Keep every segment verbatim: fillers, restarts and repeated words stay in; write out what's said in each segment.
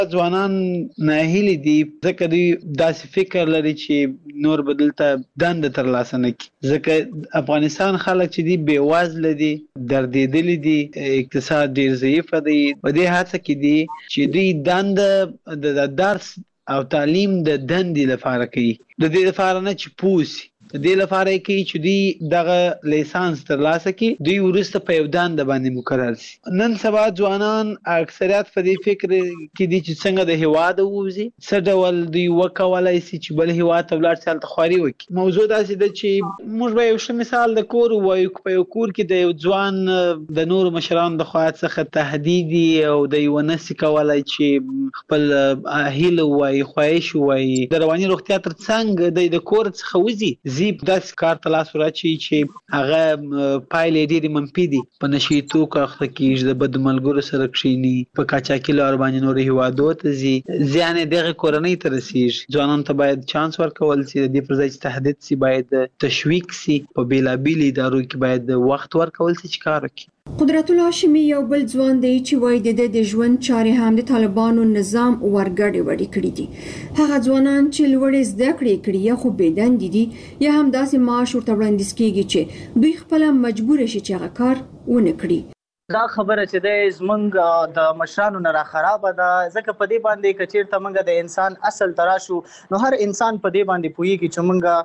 ځوانان ناهیلي دي ځکه دوی داسې فکر لري چې نور به دلته دنده ترلاسه نه کړي، ځکه افغانستان خلک چې دي بېوزله دي، دردېدلي دي، اقتصاد ډېر ضعیفه دی. په دې هڅه کې دي چې دوی دنده د درس او تعلیم د دندې لپاره کوي، د دې لپاره نه چې پوه سي، د دې لپاره یې کوي چې دوی دغه لیسانس ترلاسه کړي، دوی وروسته په یو دنده باندې مقرر سي. نن سبا ځوانان اکثریت په دې فکر کې دي چې څنګه د هېواده ووځي، څه ډول دوی وکولای سي چې بل هېواد ته ولاړ سي، هلته خواري وکړي. موضوع داسې ده چې موږ به یو ښه مثال د کور ووایو. په یو کور کې د یو ځوان د نورو مشرانو د خوا څخه تهدید او دی ونه سي کولای چې خپل هیله ووایي، خواهش ووایي، د رواني روغتیا تر څنګ دی د کور څخه وځي، ځي داسې کار ته لاس ورچوي چې هغه پایلې ډېرې منفي دي. په نشي توکو اخته کېږي، د بدو ملګرو سره کښېني، په قاچاقي لارو باندې نورو هېوادو ته ځي، زیان یې دغې کورنۍ ته رسېږي. ځوانانو ته باید چانس ورکول سي، د دې پر ځای چې تهدید سي باید تشویق سي، په بېلابېلو ادارو کې باید وخت ورکول سي چې کار وکړي. قدرت الله هاشمي یو بل ځوان دی چې وایي د د ژوند چارې هم د طالبانو نظام ورګډې وړې کړي دي. هغه ځوانان چې لوړې زده کړې کړي یا خو بې دندې دي یا هم داسې معاش ورته وړاندیز کیږي چې دوی خپله مجبور شي چې هغه کار ونه کړي. دا خبره چې د زمونږ د مشرانو نه را خرابه ده، ځکه په دې باندې که چېرته موږ د انسان اصل ته راشو نو هر انسان په دې باندې پوهېږي چې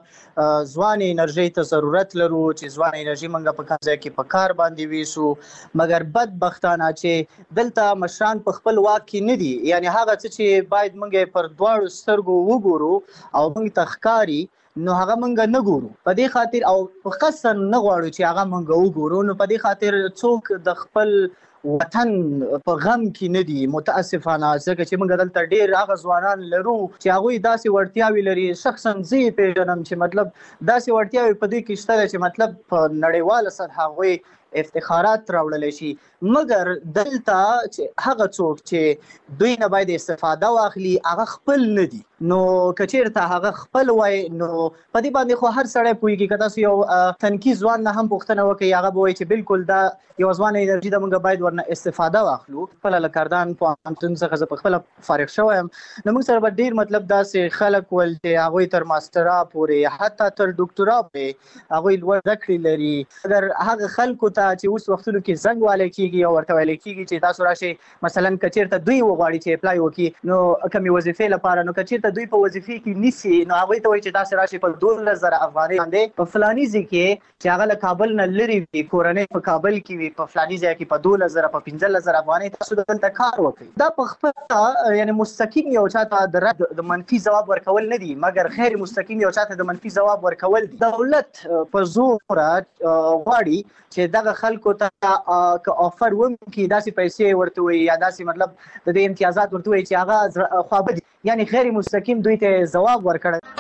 موږ ځوانې انرژۍ ته ضرورت لرو، چې ځوانې انرژي موږ په کوم ځای کې په کار باندې ویسو. مګر بدبختانه چې دلته مشران په خپل واک کې نه دي، یعنې هغه څه چې باید موږ پر دواړو سترګو وګورو او موږ ته ښکاري نو هغه مونږ نه ګورو. په دې خاطر او په قصد نه غواړو چې هغه مونږ وګورو، نو په دې خاطر څوک د خپل وطن په غم کې نه دي متاسفانه، ځکه چې موږ دلته ډېر هغه ځوانان لرو چې هغوی داسې وړتیاوې لري. شخصا زه یې پېژنم چې مطلب داسې وړتیاوې په دې کې شته ده چې مطلب په نړیواله سطحه هغوی افتخارات راوړلی شي. مګر دلته چې هغه څوک چې دوی نه باید استفاده واخلي هغه خپل نه دي، نو که چېرته هغه خپل وای نو په دې باندې خو هر سړی پوهېږي. که تاسو یو تنکي ځوان نه هم پوښتنه وکړئ هغه به وایي چې بالکل دا یو ځوانه انرژي ده، موږ باید ورنه استفاده واخلو. خپله له کردان پوهنتون څخه زه پخپله فارغ شوی یم، نو موږ سره به ډېر مطلب داسې خلک ول چې هغوی تر ماسټرا پورې حتی تر ډاکټرا پورې هغوی لوړ زده کړې لري. اگر هغه خلکو ته چې اوس وختونو کې زنګ والی کېږي او ورته ویلی کېږي چې تاسو راشئ مثلا که چېرته دوی وغواړي چې اپلای وکړي نو کومې وظیفې لپاره، نو که چېرته دوی په وظیفې کې نیسي نو هغوی ته وایي چې تاسې راشئ په دولس زره افغانۍ باندې په فلاني ځای کې چې هغه له کابل نه لرې وي، کورنۍ په کابل کې وي، په فلاني ځای کې په دولس زره په پنځلس زره افغانۍ تاسو دلته کار وکړئ. دا په خپله یعنې مستقیم یو چا ته د رد د منفي ځواب ورکول نه دي، مګر غیر مستقیم یو چا ته د منفي ځواب ورکول دي. دولت په زوره غواړي چې دغه خلکو ته که آفر وکړي داسې پیسې ورته وایي یا داسې مطلب د دې امتیازات ورته وایي چې هغه خوابدي، یعنې غیر مستقیم دوی ته ځواب ورکړی.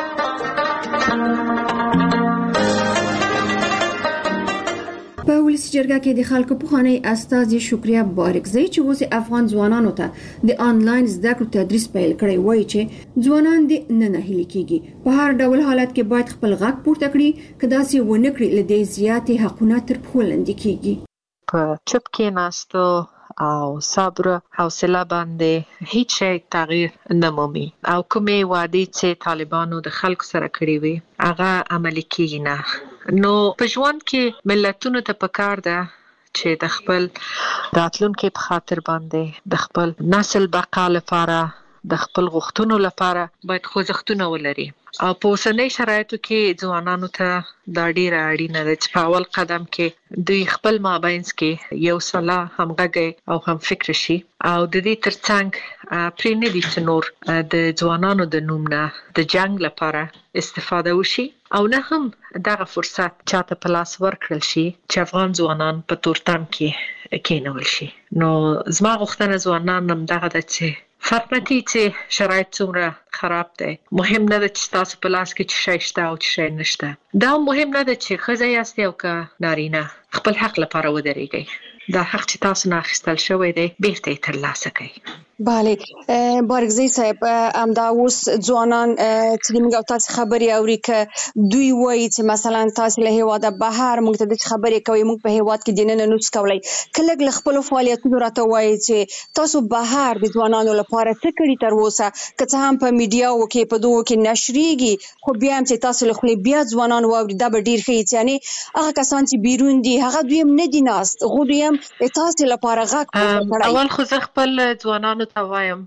په ولسي جرګه کې د خلکو پخوانی استازي شکریا بارکزی چې اوس افغان ځوانانو ته د آنلاین زده کړو تدریس پیل کړی وایي چې ځوانان د نه ناهیلي کېږي، په هر ډول حالت کې باید خپل غږ پورته کړي، که داسې ونه کړي له دې زیاتې حقونه تر پښو لاندې کېږي. په چوپ کېناستو او صبر حوصله باندې هیڅ شی تغییر نه مومي، او کومې وعدې چې طالبانو د خلکو سره کړې وي هغه عملي کېږي نه. نو په ژوند کې ملتونو ته پکار ده چې د خپل راتلونکي په خاطر باندې د خپل نسل بقا لپاره د خپل غوښتنو لپاره باید خوځښتونه ولري، او په اوسنۍ شرایطو کې ځوانانو ته دا ډیره اړینه ده چې په اول قدم کې دوی خپل مابینځ کې یو سلا همغږی او هم فکر شي، او د دې ترڅنګ پرې نه دي چې نور د ځوانانو د نوم نه د جنگ لپاره استفاده وشي، او نه هم دغه فرصت چاته په لاس ورکړل شي چې افغان ځوانان په تورتم کې کېنول شي. نو زما غوښتنه ځوانان هم دغه ده چې فرق نه کوي چې شرایط څومره خراب دی، مهم نه ده چې تاسو په لاس کې چې شی شته او چې شی نشته. دا مهم نه ده چې ښځه یاستئ او که نارینه، خپل حق لپاره ودرېږئ. دا حق چې تاسو نه اخیستل شوی دی بیرته یې ترلاسه کړئ. bale بارګزی صاحب امدا اوس ځوانان چې موږ تاسو خبري اوري ک دوی وایي چې مثلا تاسو له هواده بهر موږ ته خبري کوي موږ په هواد کې دینه نوڅ کولای کله له خپل فعالیتونو راته وایي چې تاسو بهر د ځوانانو لپاره څه کړی تر اوسه که څه هم په میډیا او کې په دوه کې نشریږي خو بیا هم چې تاسو له خپل بیا ځوانان واوري دا به ډیر ښه یعنی هغه کسان چې بیرون دي هغه دوی هم نه دي ناست خو دوی هم تاسو لپاره غږ اول خو زه خپل ځوانانو ته وایم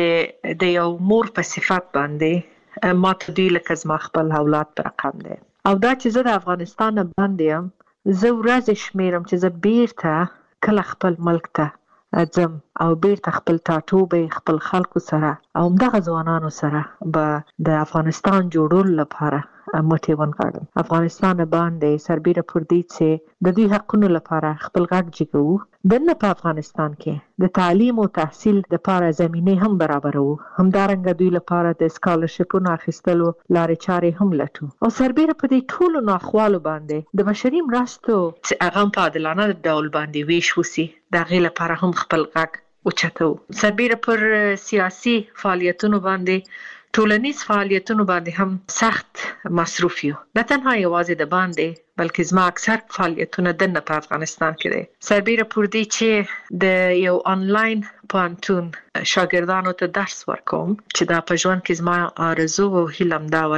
چې د یو مور په صفات باندې ما ته دوی لکه زما خپل اولاد پر رقم دی او دا چې زه د افغانستان باندې یم زه ورځې شمیرم چې زه بیرته کله خپل ملک ته ځم او بیرته خپل ټاټوبې خپل خلکو سره او همدغه ځوانانو سره به د افغانستان جوړولو لپاره مټې ونغاړم. افغانستان باندې سربیره پر دې چې د دوی حقونو لپاره خپل غږ جګوو. دنه په افغانستان کې د تعلیم او تحصیل لپاره زمینه هم برابرو. همدارنګه دوی لپاره د سکالرشپونو اخیستلو لارې چارې هم لټو. او سربیره په دې ټولو ناخوالو باندې د بشري مرستو چې هغه په عادلانه ډول باندې ویش وسی د هغې لپاره هم خپل غږ اوچتو. سربیره پر سیاسي فعالیتونو باندې ټولنیز فعالیتونو باندې هم سخت مصروف یو. نه تنها یوازې د باندې بلکې زما اکثر فعالیتونه دنه په افغانستان کې دي. سربیره پر دې چې د یو آنلاین پوهنتون شاګردانو ته درس ورکوم چې دا په ژوند کې زما آرزو او هیله هم دا وه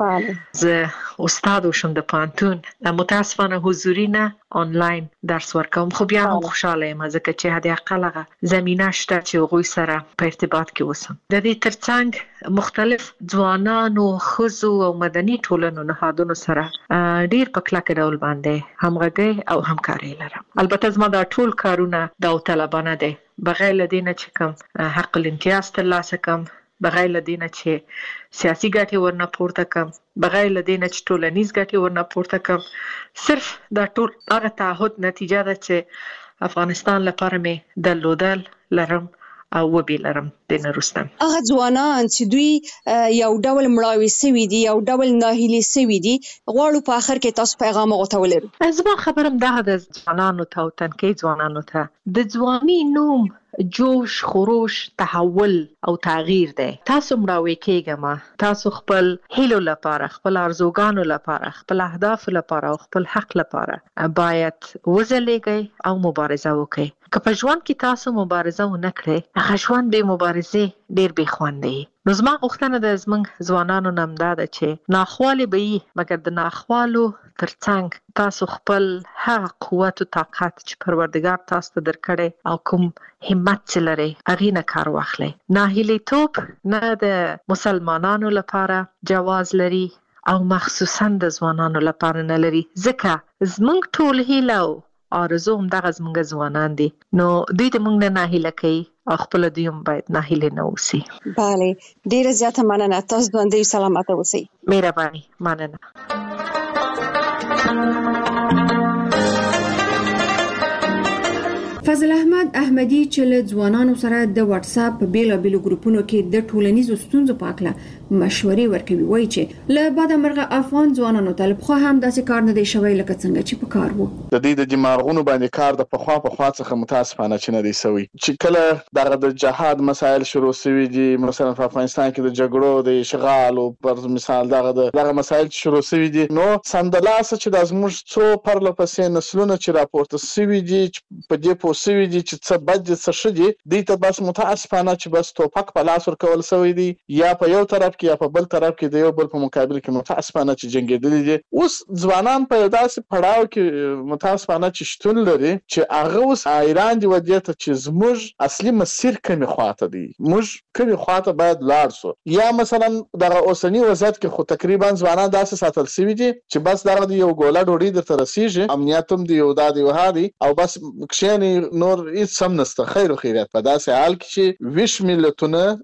چې زه استاد وشم د پوهنتون. متاسفانه حضوري نه آنلاین درس ورکوم خو بیا هم خوشحاله یم ځکه چې حد اقل هغه زمینه شته چې هغوی سره په ارتباط کې اوسم. د دې ترڅنګ مختلف ځوانانو ښځو او مدني ټولنو نهادونو سره ډیر په کلکه ډول باندې همغږي او همکاري لرم. البته زما دا ټول کارونه داوطلبانه دي بغیر له دې نه چې کوم حق الامتیاز ترلاسه کړم، بغیر له دې نه چې سیاسي ګټې ورنه پورته کړم، بغیر له دې نه چې ټولنیز ګټې ورنه پورته کړم. صرف دا ټول هغه تعهد نتیجه ده چې افغانستان لپاره مې درلودل لرم او وبې لرم د نه وروسته. هغه ځوانان چې دوی یو ډول مړاوي سوي دي یو ډول ناهیلي سوي دي غواړو په آخر کې تاسو پیغام هغو ته ولرو. زما خبره همدغه د ځوانانو ته او تنکۍ ځوانانو ته د ځواني نوم جوش خروش تحول او تغییر دی. تاسو مړاوي کېږه ما تاسو خپل هیلو لپاره خپل ارزوګانو لپاره خپل اهدافو لپاره او خپل حق لپاره باید وځلېږئ او مبارزه وکړئ. که په ژوند کې تاسو مبارزه ونه کړئ هغه ژوند بې مبارزې ډېر بې خوندی. نو زما غوښتنه د زموږ ځوانانو نه همدا ده چې ناخوالې به وي مګر د ناخوالو ترڅنګ تاسو خپل هغه قوت او طاقت چې پروردګار تاسو ته درکړی او کوم همت چې لرئ هغې نه کار واخلئ. ناهیلیتوب نه د مسلمانانو لپاره جواز لري او مخصوصا د ځوانانو لپاره نه لري ځکه زموږ ټول هیله او آرزو همدغه زموږ ځوانان دي. نو دوی د موږ نه ناهیله کوي او خپله دوی هم باید ناهیلې نه اوسي. بله ډېره زیاته مننه. تاسو ژوندي سلامته اوسئ. مهرباني مننه. فضل احمد احمدي چې له ځوانانو سره د واتس اپ په بیلابیلو ګروپونو کې د ټولنیزو ستونزو په اړه مشورې ورکوي وایي چې له بعد مرغه افغان ځوانانو ته خو هم داسې کار نه دی شوی لکه څنګه چې په کار وو. د دې د دماغونو باندې کار د پخوا پخوا څخه متاسفانه چې نه دی سوی. چې کله دغه د جهاد مسایل شروع شوي دي مثلا په افغانستان کې د جګړو د اشغال او پر مثال دغه دغه مسایل شروع شوي دي نو سندلاسه چې د زموږ څو پرله پسې نسلونه چې راپورته شوي دي په دې سوي دي چې څه بد دي څه ښه دي دوی ته بس متاسفانه چې بس توپک په لاس ورکول سوی دي یا په یو طرف کې یا په بل طرف کې د یو بل په مقابل کې متاسفانه چې جنګېدلي دي. اوس ځوانان په یو داسې پړاو کې متاسفانه چې شتون لري چې هغه اوس حیران دي ودې ته چې زموږ اصلي مسیر کومې خواته دی موږ کومې خواته باید لاړ سو. یا مثلا دغه اوسني وضعیت کې خو تقریبا ځوانان داسې ساتل سوي دي چې بس دغه د یو ګوله ډوډۍ درته رسیږي امنیت هم دی یو دا دی وها دی او بس کښېنې نور هیڅ هم نشته. خیر و خیریت په داسې حال کې چې ویش ملتونه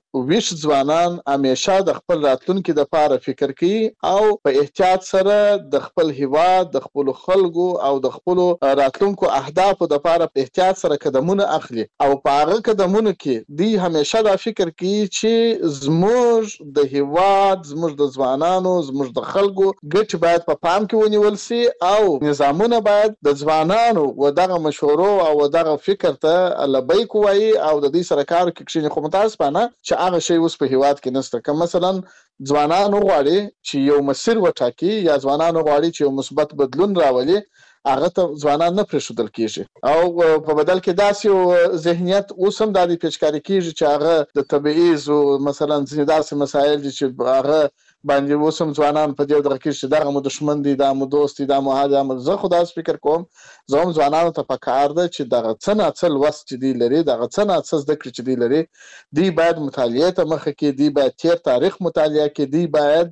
ویش ځوانان همیشه د خپل راتلونکي لپاره فکر کوي او په احتیاط سره د خپل هیواد د خپل خلکو او د خپل راتلونکو اهدافو لپاره په احتیاط سره قدمونه اخلي او په هغه قدمونو کې دی همیشه دا فکر کوي چې زموږ د هیواد زموږ د ځوانانو زموږ د خلکو ګټې باید په پام کې ونیول سي او نظامونه باید د ځوانانو و دغه مشورو او دغه فکر ته لبیک وایي او د دې سره کار کوي چې خو متاسفانه چې هغه شی اوس په هیواد کې نشته. که مثلا ځوانان غواړي چې یو مسیر وټاکي یا ځوانان غواړي چې یو مثبت بدلون راولي هغه ته ځوانان نه پرېښودل کېږي او په بدل کې داسې یو ذهنیت اوس هم دا د پیچکاري کېږي چې هغه د تبعیض او مثلا ځینې داسې مسایل دي چې هغه باندې اوس هم ځوانان په دې ډول کې چې دغه مو دښمن دي دا مو دوست دي دا مو هغه مو زه خو داسې فکر کوم زه هم ځوانانو ته پکار ده چې دغه څه نه څه لوست چې دی لري دغه څه نه څه زده کړې چې دی لري دی باید مطالعې ته مخه کړي دی باید تیر تاریخ مطالعه کړي دی باید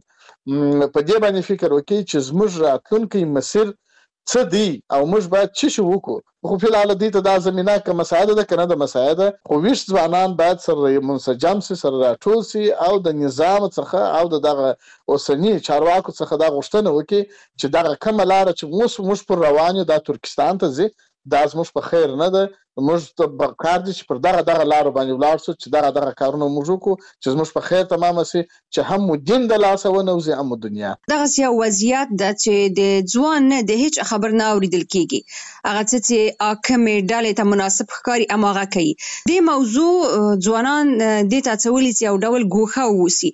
په دې باندې فکر وکړي چې زموږ راتلونکی مسیر څه دی او موږ باید څه شی وکړو. خو په لاره دي ته دا زمينه که مساعده ده کنه د مساعده خو ویش ځوانان باید سره منسجم سي سره راټول سي او د نظام څخه او دغه اوسنی چارواکو څخه دا غوښتنه وکړي چې دغه کومه لار چې موږ موږ پر روانه د ترکستان ته ځي دا زموږ په خیر نه ده موږ ته کار دي چې پر دغه دغه لار باندې ولاړ شو چې دغه دغه کارونه موږ وکړو چې زموږ په خیر تمام سي چې هم دین د لاسه ونوزي هم دنیا. دغه یو وضعیت د چې د ځوان نه د هیڅ خبر نه اوریدل کیږي هغه چې اکمې ډالې ته مناسب ښکاری اماغه کوي. د موضوع ځوانان د تاسولي یو ډول ګوخه ووسی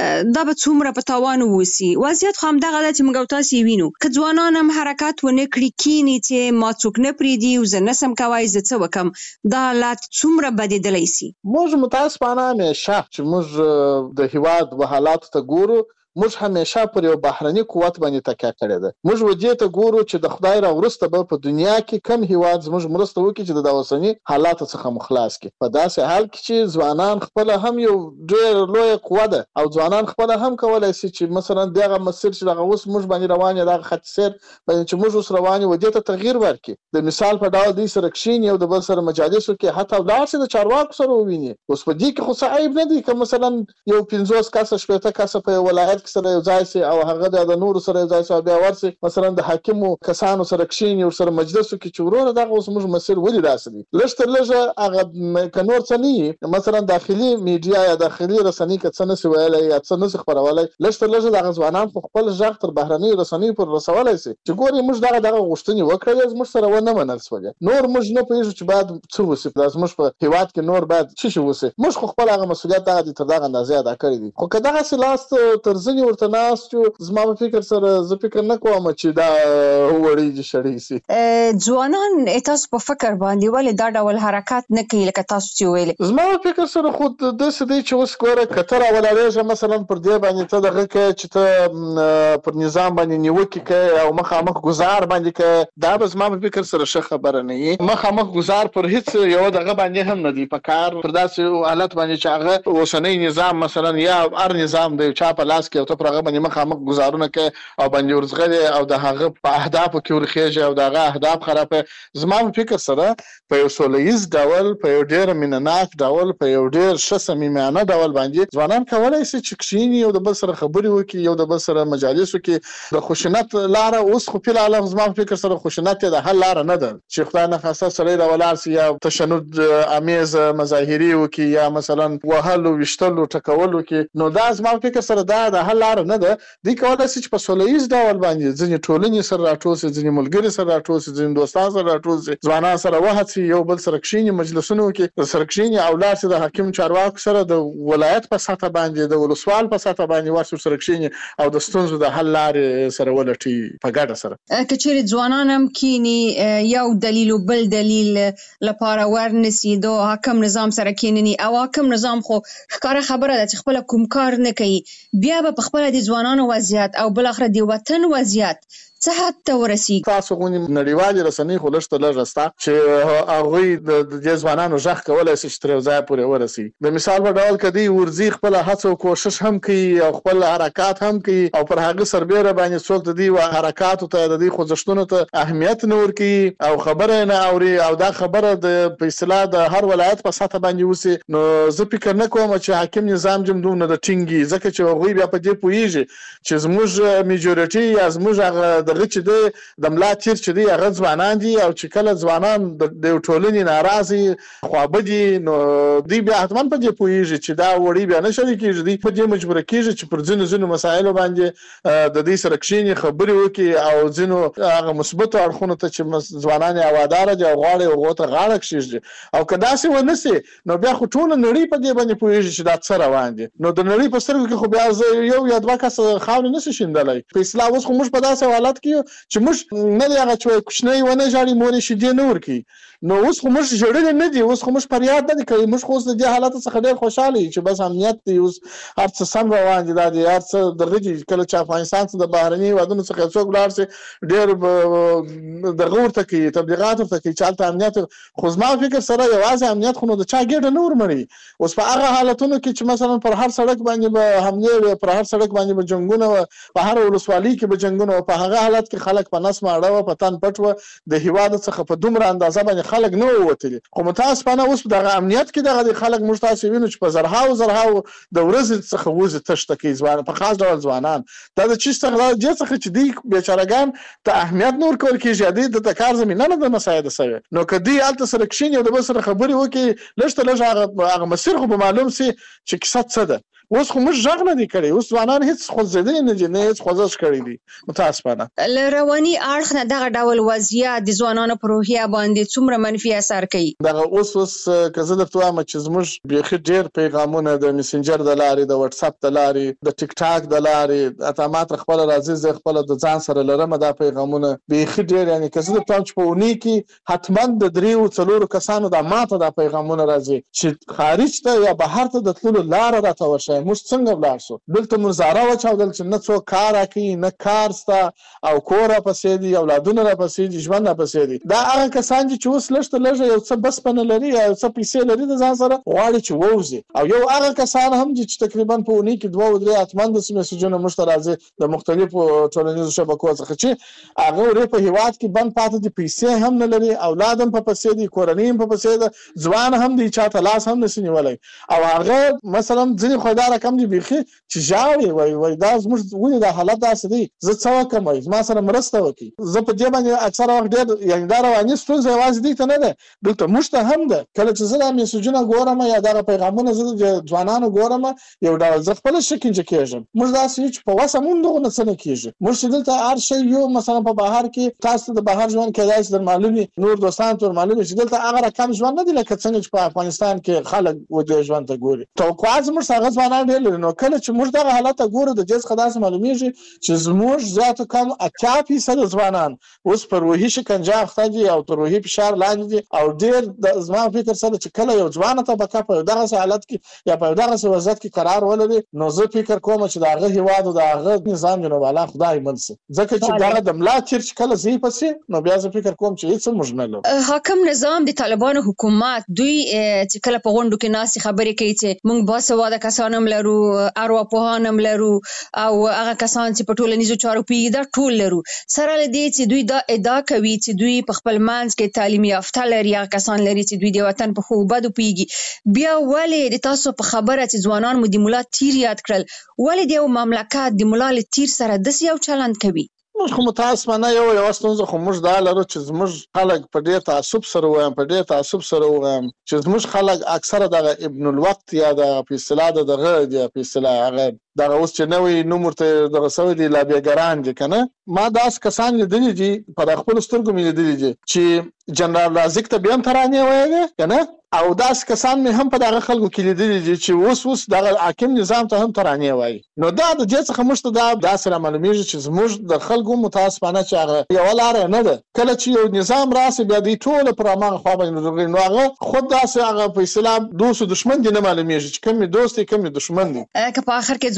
دا به څومره په تاوان ووسی وضعیت خو هم دغه چې موږ تاسو وینو که ځوانان هم حرکت ونه کړی کینی چې ما څوک نه پریدي او زه نسم کوي زه څه وکم دا حالات څومره بدیدلی سي. موږ متاسفانه همیشه چې موږ د هیواد و حالات ته ګورو موږ همیشه پر یو بهرني قوت باندې تکیه کړې ده. موږ وجې ته ګورو چې د خدای را ورسته به په دنیا کې کم هیواد زموږ مرسته وکړي چې د اوسنی حالات څخه مخلاص کړي. په داسې حال کې چې ځوانان خپل هم یو ډېر لوی قوت ده او ځوانان خپل هم کولای شي چې مثلا دغه مسیر چې دغه اوس موږ باندې روان دي دغه خط سیر باندې چې موږ اوس روان یو وجې ته تغییر ورکړي. د مثال په ډول د سره کښین یو د بل سره مجالسو کې حتی ولار سره د چارواکو سره وویني اوس په دې کې خو صعيب نه دي که مثلا یو پنځوس کسه شپږ کسه په ولایت سره یو ځای سي او هغه د نور سره یو ځای سي بیا ورسي مثلا د حاکمو کسانو سره کښین یو سره مجلسو کې چورونه دغه اوس موږ مسیر ولې راسي لشتر لږه هغه کنور څنی مثلا داخلي میډیا یا داخلي رسنۍ کې څه نسي ویلای یا څه نسي خبرولای لشتر لږه د ځوانان په خپل ځخ تر بهرنۍ رسنۍ پر رسولای سي چې ګوري موږ دغه دغه غوښتنې وکړې موږ سره ونه منل سوله نور موږ نه پېژو چې بعد څه وسی پلاس موږ په هیواد کې نور بعد څه شي وسی موږ خو خپل هغه مسولیت دغه تر دغه اندازې ادا کړی دي. خو کداغه سلاست ترځنی ورته ناس چې زما په فکر سره زه فکر نه کوم چې دا وړي چې شړې سي. ځوانان تاسو په فکر باندې ولې دا ډول حرکت نه کوي لکه تاسو چې ویلي زما په فکر سره خود د سدي چې اوس ګوره کتر اولادې مثلا پر دې باندې ته دغه کې چې ته پر نظام باندې نیوکه کوي او مخامخ گزار باندې کوي دا به زما په فکر سره ښه خبره نه وي. مخامخ گزار پر هیڅ یو دغه باندې هم نه دی په کار پر داسې حالت باندې چې هغه اوسنۍ نظام مثلا یا هر نظام د چا په لاس کې او ته پر هغه باندې مخامخ گزارونه کوي او باندې ورزغلي او د هغه په اهدافو کې ورخېږي او دغه اهداف خرابه. زما په فکر سره په یو سولهییز ډول په یو ډېر مینناک ډول په یو ډېر ښه صمیمانه ډول باندې ځوانان کولای شي چې کښیني یو د بل سره خبرې وکړي یو د بل سره مجالسو کې د خشونت لاره اوس خو په عالم زما په فکر سره خشونت د حل لاره نه ده چې خدای نه خاصه سره د ولار سي یا تشنج امیز مظاهري وکړي یا مثلا وهلو وشتلو ټکولو کې نو دا زما په فکر سره دا د حل لاره نه ده. دی کولای شي چې په سولهییز ډول باندې ځینې ټولنې سره راټول شي ځینې ملګري سره راټول شي ځینې دوستان سره راټول شي ځوانان سره وهڅي یو بل سره کښیني مجلسونو کې سره کښیني او لاړ شي د حاکم چارواکو سره د ولایت په سطح باندې د ولسوال په سطح باندې ورسره سره کښیني او د ستونزو د حل لارې سره ولټي په ګډه سره. کچېرې ځوانان هم کینی یو دلیل او بل دلیل لپاره ورنسي دو حاکم نظام سره کینني او حاکم نظام خو ښکاره خبره ده چې خپل کوم کار نه کوي بیا به خپل د ځوانانو وضعیت او بل اخر دی وطن وضعیت څه حد ته ورسیږي؟ تاسو غونې نړیوالې رسنۍ خو لږ ته لږ شته چې هغوی د دې ځوانانو غږ کولی شي چې تر یو ځایه پورې ورسي. د مثال په ډول که دوی ورځي خپله هڅه او کوشش هم کوي او خپل حرکات هم کوي او پر هغه سربیره باندې څوک د دوی حرکاتو ته د دوی خوځښتونو ته اهمیت نه ورکوي او خبره نه اوري او دا خبره د په اصطلاح د هر ولایت په سطحه باندې وسي، نو زه فکر نه کوم چې حاکم نظام جم دومره د ټینګي، ځکه چې هغوی بیا په دې پوهېږي چې زموږ میجورټي یا زموږ هغه دغه چې دی د ملا تیر چې دی هغه ځوانان دي او چې کله ځوانان د یو ټولنې ناراضي خوابدي نو دوی بیا حتما په دې پوهېږي چې دا وړي بیا نه شری کېږي، دوی په دې مجبوره کېږي چې پر ځینو ځینو مسایلو باندې د دوی سره کښېني خبرې وکړي او ځینو هغه مثبتو اړخونو ته چې ځوانان یې هواداره دي او غواړي هغو ته غاړه کښېږدي. او که داسې ونه سي نو بیا خو ټوله نړۍ په دې باندې پوهېږي چې دا څه روان دي، نو د نړۍ په سترګو کې خو بیا زه یو یا دوه کسه خاورې نه شي شیندلی. په اصطلاح اوس خو موږ په داسې حالت کې یو چې موږ نه دی هغه چې کوچنی ونه ژاړي مور یې شیدې نه ورکوي، نو اوس خو موږ ژړلي نه دي، اوس خو موږ فریاد نه دي کوي، موږ خو اوس د دې حالت څخه ډېر خوشحاله یو چې بس امنیت دی، اوس هر څه سم روان دي، دا دی هر څه دغه دي. کله چې افغانستان څخه د بهرني هېوادونو څخه څوک ولاړ شي ډېر دغه ورته کوي، تبلیغات ورته کوي چې هلته امنیت، خو زما فکر سره یوازې امنیت خو نو د چا ګېډه نه ورمړوي. اوس په هغه حالتونو کې چې مثلا پر هر سړک باندې به حملې وي، پر هر سړک باندې به جنګونه وه، په هر ولسوالۍ کې به جنګونه وه، په هغه حالت کې خلک په نس ماړه وه، په تن پټ وه، د هېواد څخه په دومره اندازه باندې خلک نه ووتلي. خو متاسفانه اوس په دغه امنیت کې دغه خلک موږ تاسې وینو چې په زرهاو زرهاو د ورځې څخه وځي تشته کوي ځوان، په خاص ډول ځوانان. دا د چی څخه د دې څخه چې دوی بیچارهګان ته اهمیت نه ورکول کېږي، دوی د کار زمینه نه ده مساعده شوې، نو که دوی هلته سره کښېني او د بل سره خبرې وکړي لږ ته لږ هغه مسیر خو به معلوم سي چې کیسه څه ده. اوس خو موږ غږ نه دی کړی، اوس ځوانان هېڅ خوځېدلي نه دي، نه هېڅ خوځښت کړی دی متاسفانه. له رواني اړخ نه دغه ډول وضعیت د ځوانانو په روحیه باندې څومره منفي اثر کوي؟ دغه اوس اوس که زه درته وایم چې زموږ بیخي ډېر پیغامونه د مسنجر د لارې، د وټساپ د لارې، د ټیک ټاک د لارې، اته ما تر خپله راځي زه خپله د ځان سره لرم دا پیغامونه بیخي ډېر، یعنې که زه درته وایم چې په اونۍ کې حتما د دریو څلورو کسانو دا ماته دا پیغامونه راځي چې خارج ته یا بهر ته د تللو لاره راته وښایي، موږ څنګه ولاړ شو. دلته موږ زاره وچاودل چې نه څوک کار راکوي، نه کار شته او کور راپسې دي، اولادونه راپسې دي، ژوند راپسې دي. دا هغه کسان دي چې اوس لږ ته لږه یو څه بسپنه لري یا یو څه پیسې لري د ځان سره، غواړي چې ووځي. او یو هغه کسان هم دي چې تقریبا په اونۍ کې دوه او درې حتما داسې مسیجونه موږ ته راځي د مختلفو ټولنیزو شبکو څخه چې هغه ورې په هېواد کې بند پاتې دي، پیسې هم نه لري، اولاد هم په پسې دي، کورنۍ هم په پسې ده، ځوان هم دی، چا ته لاس هم نشي نیولی. او هغه مثلا ځینې خو دا رقم دي بیخي چې ژاړي، وایي وایي دا زموږ ولې دا حالت داسې دی، زه څه وکړم، وایي زما سره مرسته وکړي. زه په دې باندې اکثره وخت ډېر یعنې دا رواني ستونزه یوازې دوی ته نه ده، دلته موږ ته هم ده. کله چې زه دا میسجونه ګورم یا دغه پیغامونه زه د ځوانانو ګورم، یو ډول زه خپله شکنجه کېږم. موږ داسې یو چې په وسه مونږ دغه نه څه نه کېږي. موږ چې دلته هر شی یو مثلا په بهر کې تاسو ته د بهر ژوند کېدای شي در معلوم وي، نور دوستانو ته معلوم وي چې دلته هغه رقم ژوند نه دی لکه څنګه چې په افغانستان کې خلک ودې ژوند ته ګوري. توقعات زموږ هغه ځوانان ډېر لري، نو کله چې موږ دغه حالت ته ګورو د دې څخه داسې معلومیږي چې زموږ زیاتو کم اتیا فیصده ځوانان اوس په روحي شکنجه اخته دي او تر روحي فشار لاندې دي. او ډېر زما فکر سره چې کله یو ځوانه طبقه په دغسې حالت کې یا په دغسې وضعیت کې قرار ولري، نو زه فکر کوم چې د هغه هېواد او د هغه نظام جنوب اعلی خدای مل شي، ځکه چې دغه د ملا تیر چې کله ضعیف شي نو بیا زه فکر کوم چې هېڅ موږ نه لرو. حاکم نظام د طالبانو حکومت دوی چې کله په غونډو کې ناستې خبرې کوي چې موږ باسواده کسان هم لرو، ارواپوهان هم لرو او هغه کسان چې په ټولنیزو چارو پوهېږي دا ټول لرو، سره له دې چې دوی دا ادعا کوي چې دوی په خپل منځ کې تعلیم یافته لري، هغه کسان لري چې دوی د وطن په ښو بدو پوهېږي. بیا ولې د تاسو په خبره چې ځوانان مو د ملا تیر یاد کړل، ولې د یو مملکت د ملا له تیر سره داسې یو چلند کوي؟ موږ خو متاسفانه یو یوه ستونزه خو موږ دا لرو چې زموږ خلک په ډېر تعصب سره ووایم په ډېر تعصب سره ووایم چې زموږ خلک اکثره دغه ابن الوقت یا د په اصطلاح د دغه یا په اصطلاح هغه دغه اوس چې نوی نوم ورته دغه سوی دي لابیګران دي که نه. ما داسې کسان لیدلي دي په خپلو سترګو مې لیدلي دي چې جنرال رازق ته بیا هم ترانې ویلې که نه، او داسې کسان مې هم په دغه خلکو کې لیدلي دي چې اوس اوس دغه حاکم نظام ته هم ترانې وایي. نو دا د دې څخه موږ ته دا داسې رامعلومېږي چې زموږ د خلکو متاسفانه چې هغه یوه لاره نه ده. کله چې یو نظام راسي بیا دوی ټوله پر هماغه خوا باندې نو هغه خود داسې هغه په اصطلاح دوست و دشمن دي نه معلومېږي چې کوم یې دوست دی کوم یې دشمن دی. که په آخر کې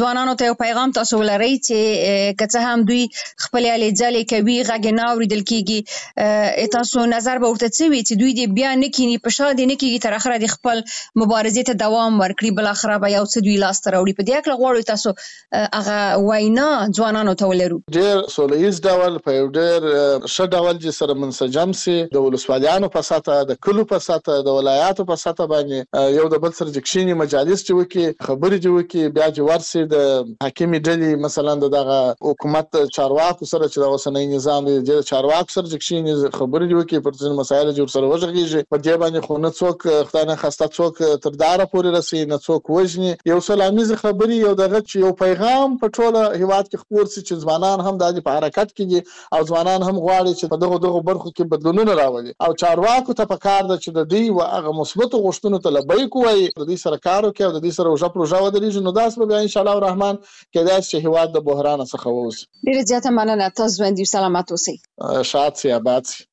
ځوانانو ته یو پیغام تاسو ولرئ چې که څه هم دوی خپل هلې ځلې کوي غږ نه اورېدل کیږي تاسو نظر به ورته څه وي چې دوی دې بیا نه کینی په شا دې نه کیږي تر اخره د خپل مبارزې ته دوام ورکړي بل اخره به یو څه دوی لاس ته راوړي په دې اړه غواړو تاسو هغه وینا ځوانانو ته ولرو ډېر سولهییز ډول په یو ډېر ښه ډول چې سره منسجم سي د ولسوالیانو په ساته د کلو په ساته د ولایاتو په ساته باندې یو د بل سره جکشيني مجالس چې وکي خبرې چې وکي بیا چې ورسي د حکیمي ډلې مثلا دغه حکومت چارواکو سره چې د اوسنۍ نظام د چارواکو سره جکشيني خبرې وکي پر ځین مسایل جوړ سره وژغيږي په دې باندې خو نه څوک خدای نه خسته څوک تر داره پورې رسي نه څوک وژني یو سلامي خبرې یو دغه چې یو پیغام په ټوله هیواد کې خپور سي چې ځوانان هم د په حرکت کې او ځوانان هم غواړي چې په دغه دغه برخو کې بدلونونه راولي او چارواکو ته پکار ده چې د دې او هغه مثبت غوښتنو ته لبیک وایي د دې سره کار وکړي او د دې سره وجه پروژه ودرېږي نو داس به ان شاء الله الرحمن کېدای شي هیواد د بحران څخه ووځي. ډیره زیاته مننه تاسو باندې سلامات اوسئ. شاد سي آباد سي.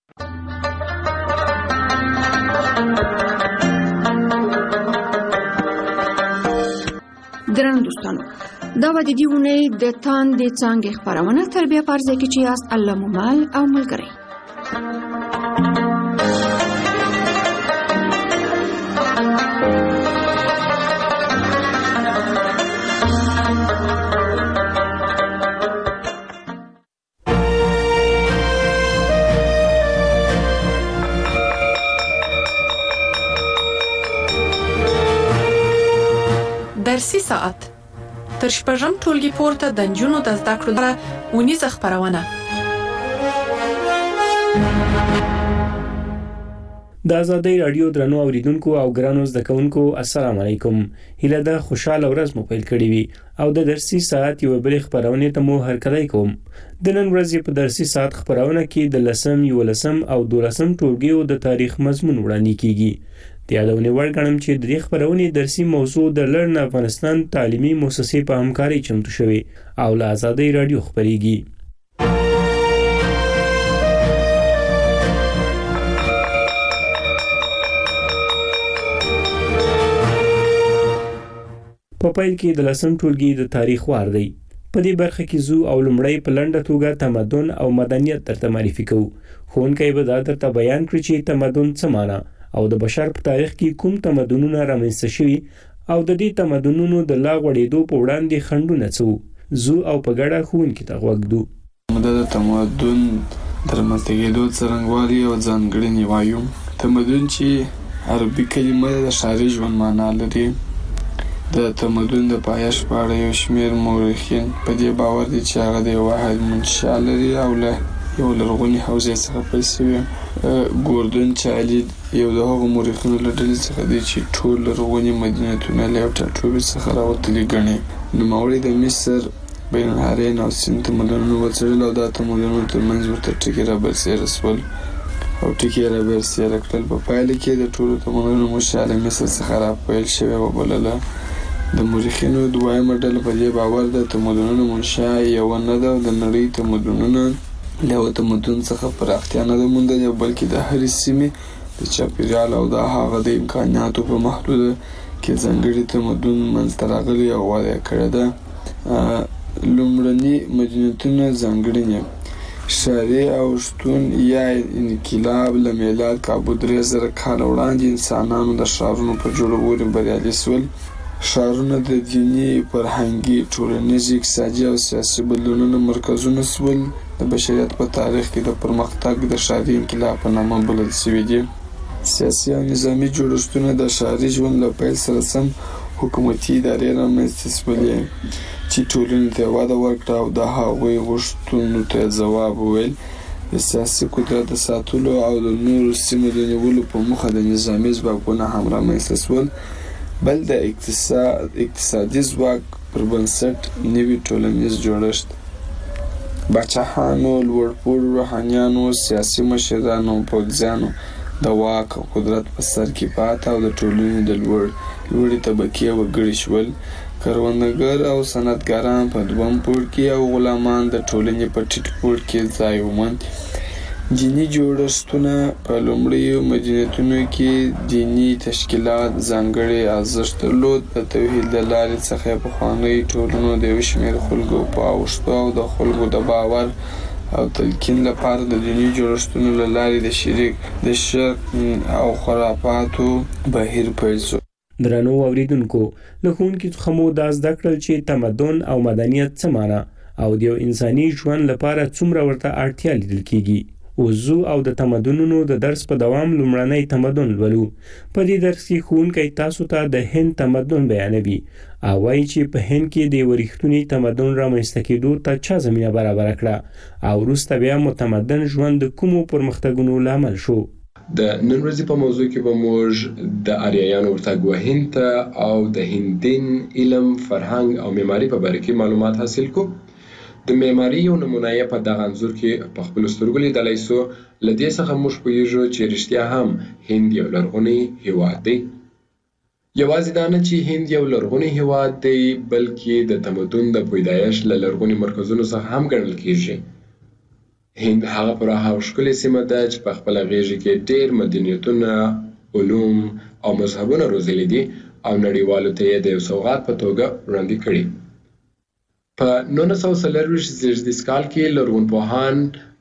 درنو دوستانو دا و د دې اونۍ د تاندې څانګې خپرونه تر بیا په ځای کې چې یاست الله مو مال او ملګری. درسي ساعت تر شپږم ټولګي پورته د نجونو د زده کړو لپاره اونیزه خپرونه. د آزادۍ رادیو درنو اوریدونکو او ګرانو زده کوونکو السلام علیکم. هیله ده خوشاله ورځ مو پیل کړې وي او د درسي ساعت یو بل خبرونه ته مو هرکلی کوم. د نن ورځې په درسي ساعت خبرونه کې د لسم یو لسم او دولسم ټولګیو د تاریخ مضمون وړاندې کیږي. د یادونې وړ ګڼم چې د دې خبرونې درسي موضوع د لرن افغانستان تعلیمي مؤسسې په همکارۍ چمتو شوې او له آزادۍ رادیو خبرېږي. په پیل کې د لسم ټولګي د تاریخ وار دی. په دې برخه کې زو او لمړی په لنډه توګه تمدن او مدنیت درته معرفي کوو. ښوونکی به دا درته بیان کړي چې تمدن څه معنی او د بشر په تاریخ کې کوم تمدنونه رامنځته شوي او د دې تمدنونو د لا غوړېدو په وړاندې خنډونه څه وو. زو او په ګډه ښوونکي ته غوږ ږدو. د تمدن د رامنځته کېدو څرنګوالي او ځانګړنې وایو. تمدن چې عربي کلمه د ښاري ژوند معنا لري. د تمدن د پایښت په اړه یو شمېر مورخین په دې باور دي چې هغه د یو واحد منشأ لري او له یو لرغوني حوزې څخه پیل شوی. ګوردون چالید یو د هغو مورخینو له ډلې څخه دی چې ټول لرغوني مدینتونه له یو ټاټوبي څخه راوتلي ګڼي. نوموړي د مصر بین النهرین او سیند تمدنونه وڅېړل او دا تمدنونه ترمنځ ورته ټکي رابرسېره شول او ټکي یې رابرسېره کړل. په پایله کې د ټولو تمدنونو منشأ له مصر څخه راپیل شوې وبلله. د مورخینو دویمه ډله په دې باور ده تمدنونو منشأ یوه نه ده او د نړۍ تمدنونه له یوه تمدن څخه پراختیا نه ده موندلې بلکې د هرې سیمې د چاپېریال او د هغه د امکاناتو په محدوده کې ځانګړي تمدن منځته راغلی او وده یې کړې ده. لومړني مدینتونه ځانګړنې ښاري او شتون یا انقلاب له میلاد کابو درې زره کاله وړاندې انسانانو د ښارونو په جوړولو بریالي شول. ښارونه د دیني، فرهنګي، ټولنیز، اقتصادي او سیاسي بدلونونو مرکزونه شول. د بشریت په تاریخ کې د پرمختګ د ښاري انقلاب په نامه بلل شوي دي. سیاسي او نظامي جوړښتونه د ښاري ژوند له پیل سره سم حکومتي ادارې رامنځته شولې چې ټولنې ته وده ورکړه او د هغوی غوښتنو ته ځواب وویل. د سیاسي قدرت د ساتلو او د نورو سیمو د نیولو په موخه د نظامي ځواکونه هم رامنځته شول. بل د اقتصاد اقتصادي ځواک پر بنسټ نوي ټولنیز جوړښت. باچاهانو، لوړپوړو روحانیانو، سیاسي مشرانو او پوځیانو د واک او قدرت په سر کې پاته او د ټولنې د لوړ لوړې طبقې وګړي شول. کروندګر او صنعتګران په دویم پوړ کې او غلامان د ټولنې په ټیټ پوړ کې ځای وموند. دینی جوړښتونه په لومړیو مدنیتونو کې دینی تشکیلات ځانګړي ارزښت درلود. د توحید د لارې څخه پخوانۍ ټولنو د یو شمېر خلکو په اوښتو او د خلکو د باور او تلقین لپاره د دینی جوړښتونو له لارې د شرک د شرک او خرافاتو بهیر پیل شو. درنو اوریدونکو، له ښوونکي څخه مو دا زده کړل چې تمدن او مدنیت څه معنی او د یو انساني ژوند لپاره څومره ورته اړتیا لیدل کیږي. وزو او د تمدنونو د درس په دوام لومړنی تمدن لولو. په دې درس کې ښوونکی تاسو ته د هند تمدن بیانوي او وایي چې په هند کې د یو ریښتوني تمدن رامنځته کېدو ته چا زمینه برابره کړه او وروسته بیا متمدن ژوند د کومو پرمختګونو لامل شو. د نن ورځې په موضوع کې به موږ د آریایانو ورتګ وهند ته او د هندین علم، فرهنګ او معماري په باره کې معلومات حاصل کو. د معماري یو نمونه یې په دغه انځور کې په خپلو سترګو لیدلی سو. له دې څخه موږ پوهیږو چې رښتیا هم هند یو لرغونی هیواد دی. یوازې دا نه چې هند یو لرغونی هیواد دی، بلکې د تمدن د پیدایښت له لرغوني مرکزونو څخه هم ګڼل کیږي. هند هغه پراخه او ښکلې سیمه ده چې په خپله غېږه کې ډېر مدنیتونه، علوم او مذهبونه روزلي دي او نړیوالو ته یې د یو سوغات په توګه وړاندې کړي. په نولس سوه څلرویشت زېږدیز کال کې لرغونپوهان